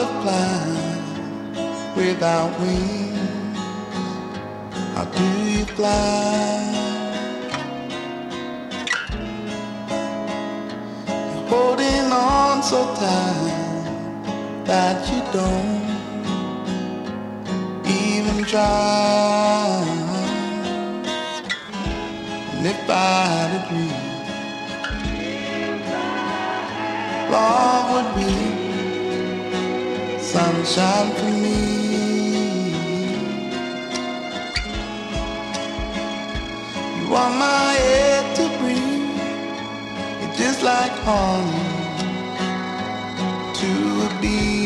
butterfly without wings, how do you fly? You're holding on so tight that you don't even try. And if I had a dream, love would be sunshine for me. You are my air to breathe. You're just like honey to a bee.